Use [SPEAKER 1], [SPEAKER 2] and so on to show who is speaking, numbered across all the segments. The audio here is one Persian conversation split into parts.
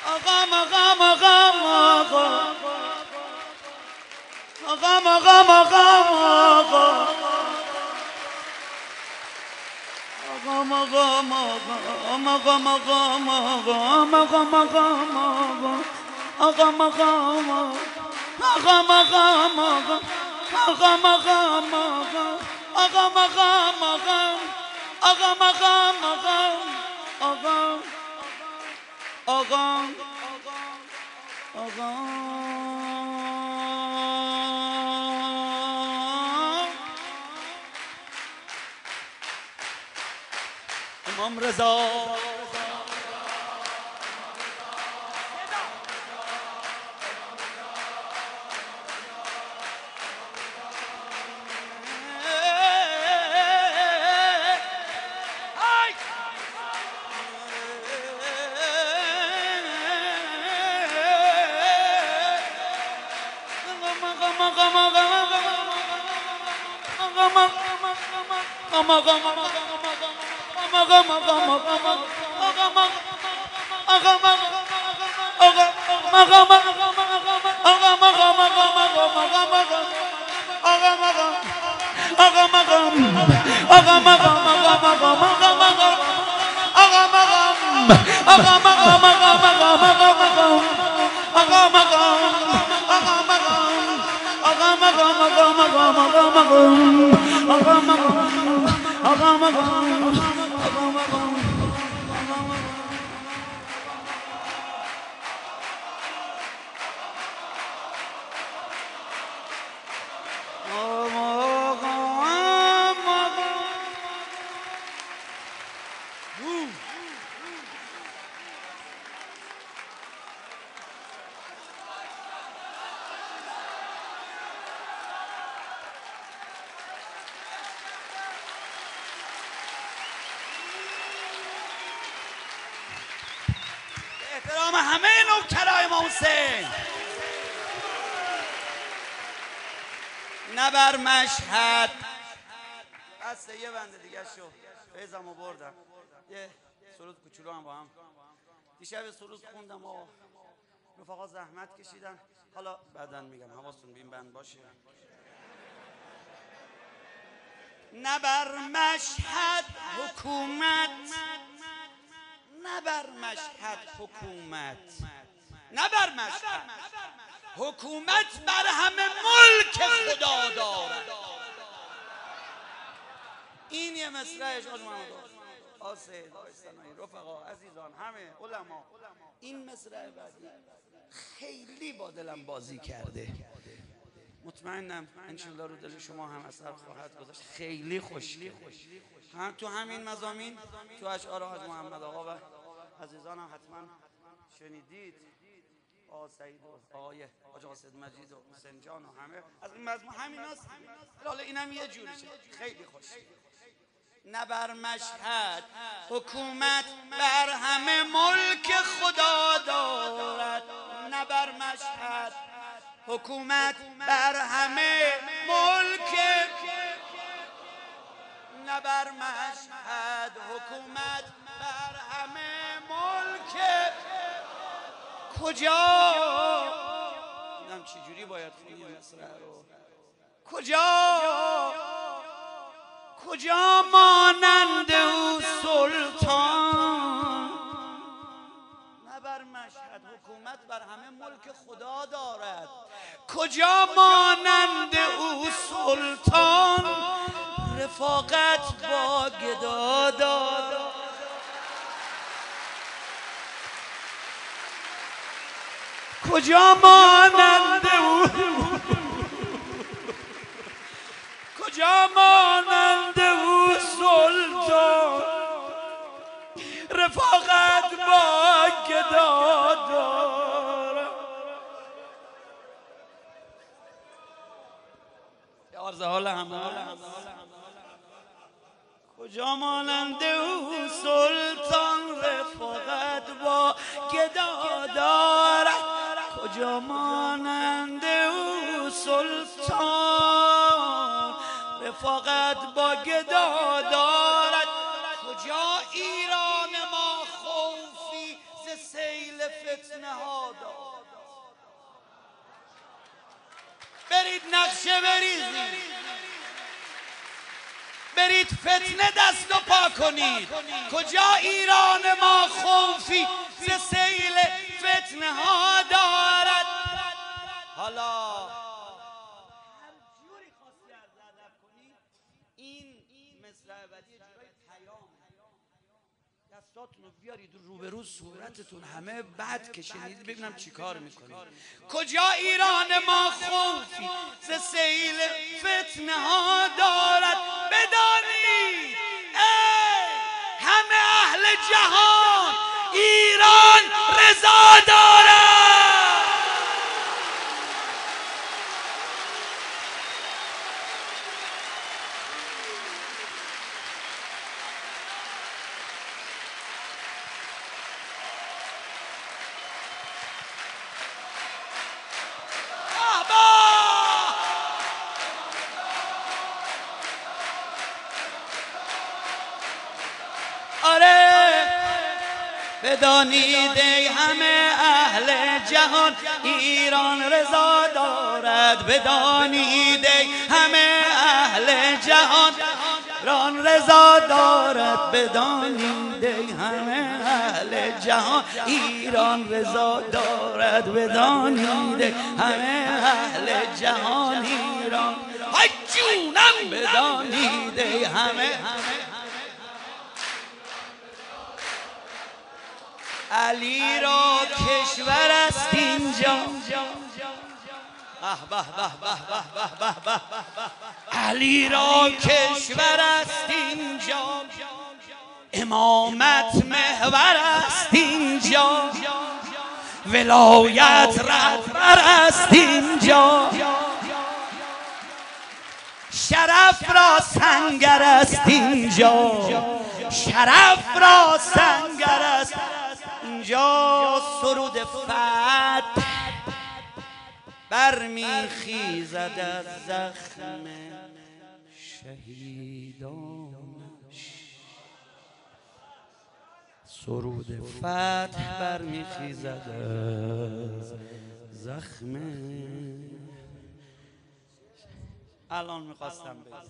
[SPEAKER 1] مقام مقام مقام مقام مقام امام رضا احترام همه نوکرای امام حسین. نه بر مشهد بسته یه بنده دیگه شو فیضمو بردم. یه سرود کوچولو هم با هم دیشب سرود خوندم و رفقا زحمت کشیدن. حالا بعدن میگم حواستون به این بند باشه. نه بر مشهد حکومت، نه بر مشهد حکومت، نه بر مشهد حکومت بر همه ملک خدا دارد. این یه مصرعش آج محمد آسید آیستانایی رفقا عزیزان همه علما. این مصرع بعدی خیلی با دلم بازی کرده. مطمئنم انشالله رو دل شما هم اثر خواهد گذاشت. خیلی خوشگله. هم تو همین مضامین تو اشعار حاج محمد آقا و عزیزانم حتما شنیدید. آقا سعید و آقای حاج قاصد مجید و حسین جان و همه از این مضمون همین هست. حالا اینم یه جوریشه. خیلی خوشگله. نه بر مشهد حکومت بر همه ملک خدا دارد. نه بر مشهد حکومت بر همه ملک، نه بر مشهد حکومت بر همه ملک. کجا دیدم چجوری باید خونی مصرع رو. کجا مانند او سلطان. نه بر مشهد حکومت بر همه ملک خدا دارد. کجا مانند او سلطان رفاقت با گدا دارد. کجا مانند او، کجا مانند او سلطان رفاقت با گدا دارد. عرض حال همه کجا مانند او سلطان رفاقت با گدا دارد. کجا مانند او سلطان رفاقت با گدا دارد. کجا ایران ما خوفی ز سیل فتنه فتنه ها دارد. برید نقشه بریزید، برید فتنه دست و پا کنید. کجا ایران ما خوفی ز سیل فتنه ها دارد. حالا هر جوری خواستی عرض ادب کنی، این مصرع بعدی جورای پیامه. دستاتون رو بیارید روبرو صورتتون همه بد کشیدید ببینم چی کار میکنید. کجا ایران ما خوفی ز سیل فتنه ها دارد. بدانید ای همه اهل جهان ایران رضا دارد. آره بدانید ای همه اهل جهان ایران رضا دارد. بدانید ای همه اهل جهان ایران رضا دارد. بدانید ای همه اهل جهان ایران رضا دارد. بدانید ای همه اهل جهان ایران های جونم. بدانید ای همه علی را کشور است اینجا. علی را کشور است اینجا. امامت محور است اینجا. ولایت رهبر است اینجا. شرف را سنگر است اینجا. شرف را سنگر است اینجا. سرود فتح برمیخیزد از زخم شهیدانش. سرود فتح برمیخیزد از زخم. الان میخواستم بگم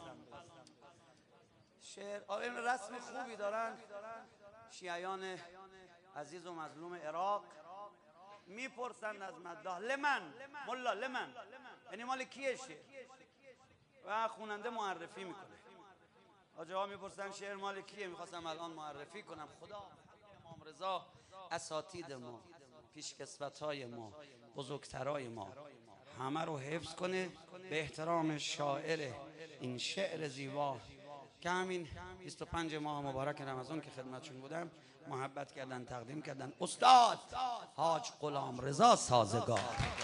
[SPEAKER 1] شعر این رسم خوبی دارن شیعیان عزیز و مظلوم عراق. میپرسن از مداح لمن ملا لمن، یعنی مال کیه شعر، و خواننده معرفی میکنه. آجه ها میپرسن شعر مال کیه، میخواستم الان معرفی کنم. خدا امام رضا اساتید ما، پیشکسوت‌های ما، بزرگترای ما همه رو حفظ کنه به احترام شاعر این شعر زیبا که همین 25 ماه مبارک رمضان که خدمتشون بودم محبت کردن تقدیم کردن. استاد حاج غلام رضا سازگار.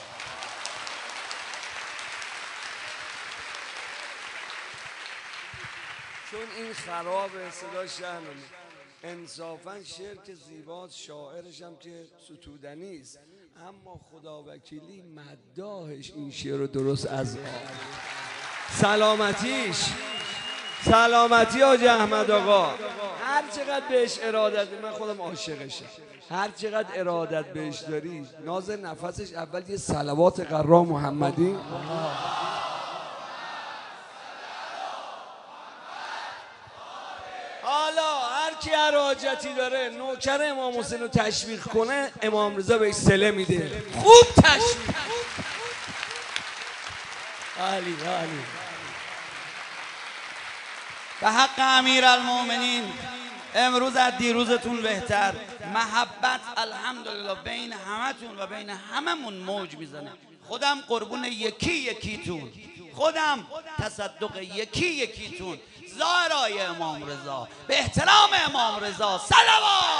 [SPEAKER 2] چون این خراب صدا شهر انصافا شعر که زیباست، شاعرش هم که ستودنی است، اما خدا وکیلی مداحش این شعر رو درست از سلامتی حاج احمد آقا هر چقدر بهش ارادت، من خودم عاشقشم، هر چقدر ارادت بهش داری ناز نفسش اول یه صلوات قرا محمدی حالا هر کی هر حاجتی داره نوکر امام حسین رو تشویق کنه امام رضا بهش صله میده. خوب تشویق.
[SPEAKER 1] عالی عالی. به حق امیرالمومنین امروز از دیروزتون بهتر. محبت الحمدلله بین همتون و بین هممون موج میزنه. خودم قربون یکی یکیتون، خودم تصدق یکی یکیتون. زائرای امام رضا به احترام امام رضا صلوات.